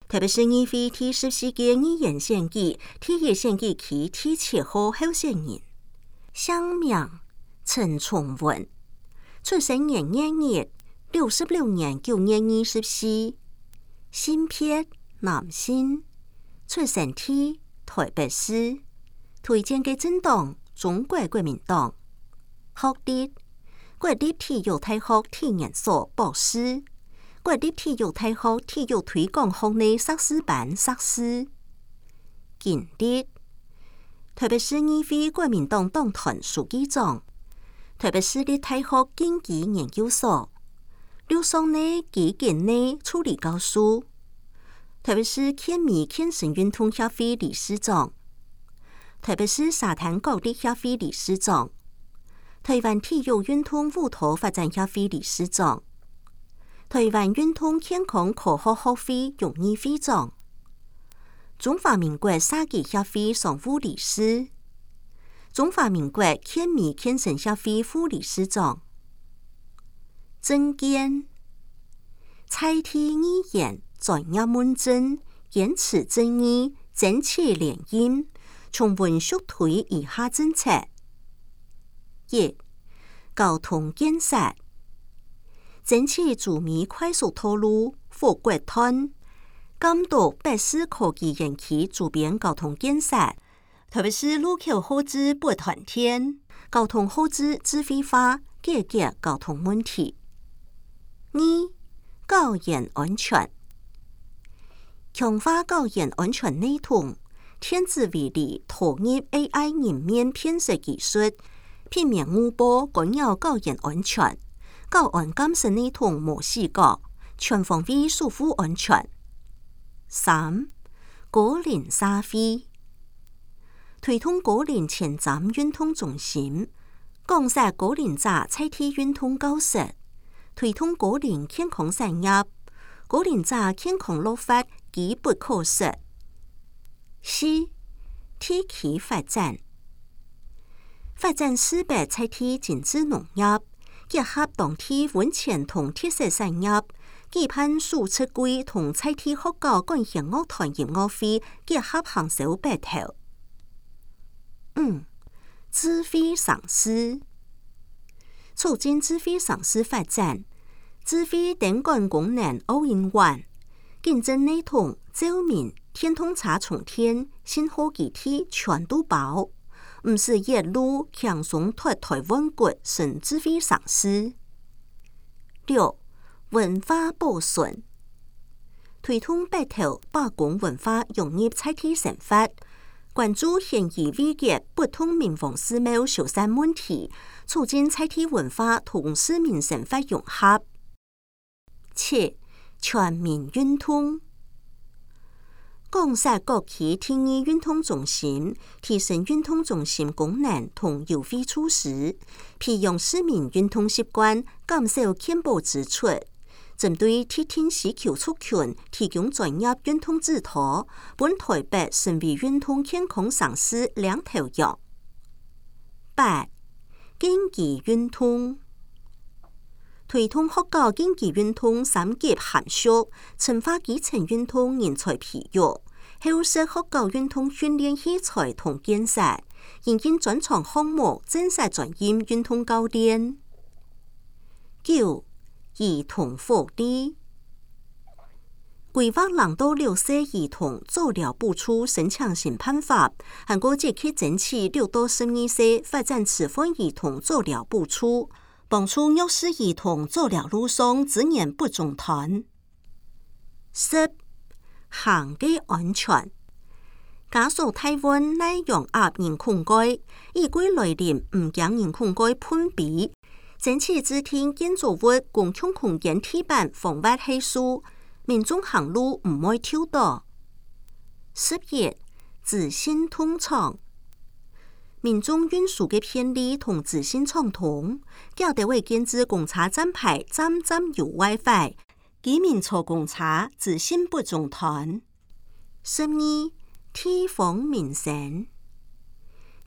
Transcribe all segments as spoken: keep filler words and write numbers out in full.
特别是二非第十四届语言选举第一选举区第七号候选人，乡名陈崇文，出生年二月，六十六年九月二十四，性别男性，出生地台北市，推荐嘅政党中国國民黨，學歷國立體育大學體研所博士，國立體育大學體育推廣學內碩士班碩士。經歷台北市議會國民黨黨團書記長，台北市立大學經濟研究所，六所內基建內處理教授，台北市健美健身運動協會理事長，台北市沙灘高地協會理事長，台灣體育運動舞蹈發展協會理事長，台灣運動健康科學學會榮譽會長，中華民國射擊協會常務理事，中華民國健美健身協會副理事長。政見在地語言專業問政，堅持正義，爭取連任，充分縮推以下政策。一、交通建設，爭取朱米快速道路、貨櫃段，監督北市科技園區周邊交通建設，特別是路口號誌不斷添，交通號誌智慧化，解決交通問題。二、校園安全，強化校園安全系統，天子為例投入 A I 人面辨識技術，避免誤報干擾校園安全，校安監視系統無死角，全方位守護安全。三、高齡社會，推動高齡前瞻運動中心，廣設高齡者在地運動教室，推動高齡健康產業，高齡者健康樂法基不可失。四、地區發展，發展四百在地精緻農業，結合當地溫泉同特色產業，期盼數七季同在地學校管弦樂團音樂會結合行銷白頭。五、智慧城市，促進智慧城市發展，智慧電管功能 all in one， 競爭系統、照明、電動車充電、信號基地全都包，唔是一路輕鬆脫台灣國成智慧城市。六、文化保存，推動白頭百工文化融入在地生活，關注現已危急不同民風寺廟修繕問題，促進在地文化同市民生活融合。七、全民運動，廣設各區體育運動中心，提升運動中心功能同優惠措施，培養市民運動習慣，減少健保支出。針對特定需求族群提供專業運動指導，本台北成為運動健康城市領頭羊。八、競技運動，推動學校競技運動三級涵修，深化基層運動人才培育，後設學校運動訓練器材同建設，引進專長項目，正式專業運動教練。九、兒童福利，規劃讓到六歲兒童早療補助申請新辦法，韓國即刻爭取六到十二歲發展遲緩兒童早療補助，幫助弱勢兒童早療路上資源不中斷。十、行街安全，加速台灣內容壓人孔蓋，依歸來臨唔將人孔蓋判別，爭取指定建築物共享空間地板防滑係數，民眾行路唔會跳倒。十一、資訊通暢，民眾運輸嘅便利同資訊暢通，較地位建置公車站牌站站有 WiFi， 居民坐公車資訊不中斷。十二、地方民生，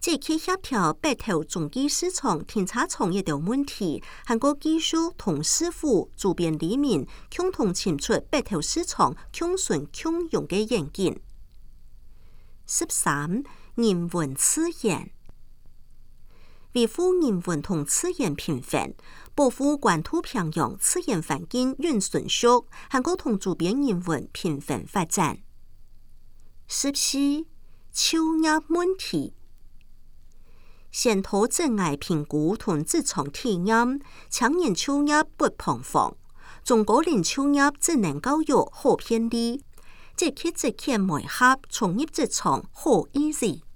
即去协调北投中基市场停车场一条问题，韩国技术同师傅周边里面共同请出北投市场共存共用嘅演进。十三、人文资源，维护人文同自然平衡，保护关土平洋自然环境允顺续，韩国同周边人文平衡发展。十四、超压问题，先讨真癌评估同痔疮体验，青年超压不彷徨，中國人超壓只能教育好便利，即刻即刻媒合從業痔瘡好 easy。